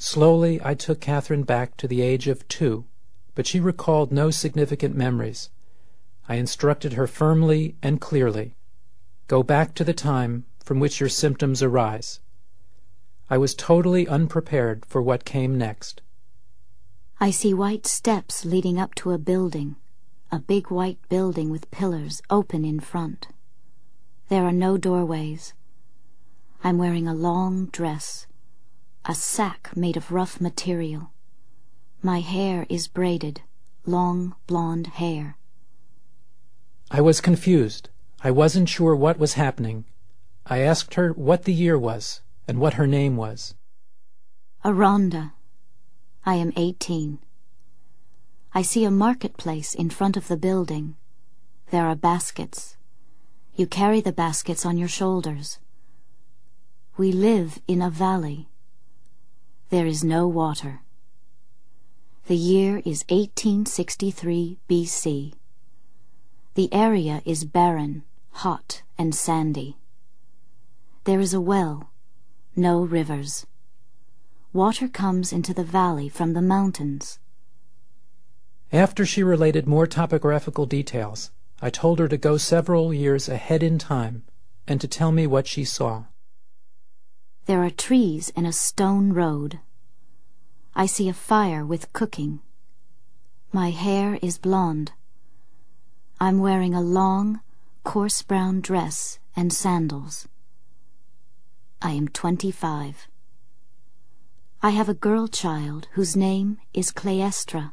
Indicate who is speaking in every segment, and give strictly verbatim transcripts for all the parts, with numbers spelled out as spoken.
Speaker 1: Slowly I took Catherine back to the age of two, but she recalled no significant memories. I instructed her firmly and clearly. Go back to the time from which your symptoms arise. I was totally unprepared for what came next.
Speaker 2: I see white steps leading up to a building, a big white building with pillars open in front. There are no doorways. I'm wearing a long dress, a sack made of rough material. My hair is braided, long blonde hair.
Speaker 1: I was confused. I wasn't sure what was happening. I asked her what the year was and what her name was.
Speaker 2: Aranda. I am eighteen. I see a marketplace in front of the building. There are baskets. You carry the baskets on your shoulders. We live in a valley. There is no water. The year is eighteen sixty-three B C. The area is barren, hot, and sandy. There is a well, no rivers. Water comes into the valley from the mountains.
Speaker 1: After she related more topographical details, I told her to go several years ahead in time and to tell me what she saw.
Speaker 2: There are trees and a stone road. I see a fire with cooking. My hair is blonde. I'm wearing a long, coarse brown dress and sandals. I am twenty-five. I have a girl child whose name is Cleestra.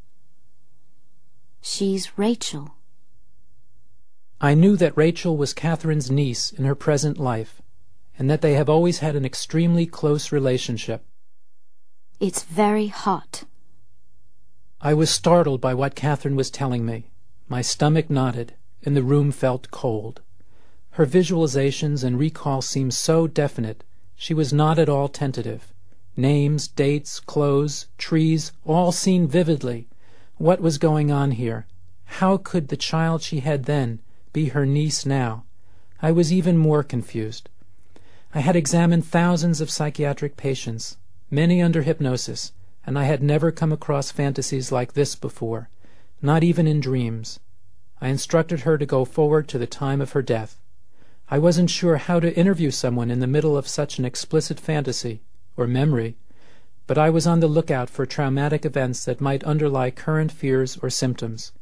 Speaker 2: She's Rachel.
Speaker 1: I knew that Rachel was Catherine's niece in her present life, and that they have always had an extremely close relationship.
Speaker 2: It's very hot.
Speaker 1: I was startled by what Catherine was telling me. My stomach knotted, and the room felt cold. Her visualizations and recall seemed so definite, she was not at all tentative. Names, dates, clothes, trees, all seen vividly. What was going on here? How could the child she had then be her niece now? I was even more confused. I had examined thousands of psychiatric patients, many under hypnosis, and I had never come across fantasies like this before, not even in dreams. I instructed her to go forward to the time of her death. I wasn't sure how to interview someone in the middle of such an explicit fantasy, or memory, but I was on the lookout for traumatic events that might underlie current fears or symptoms.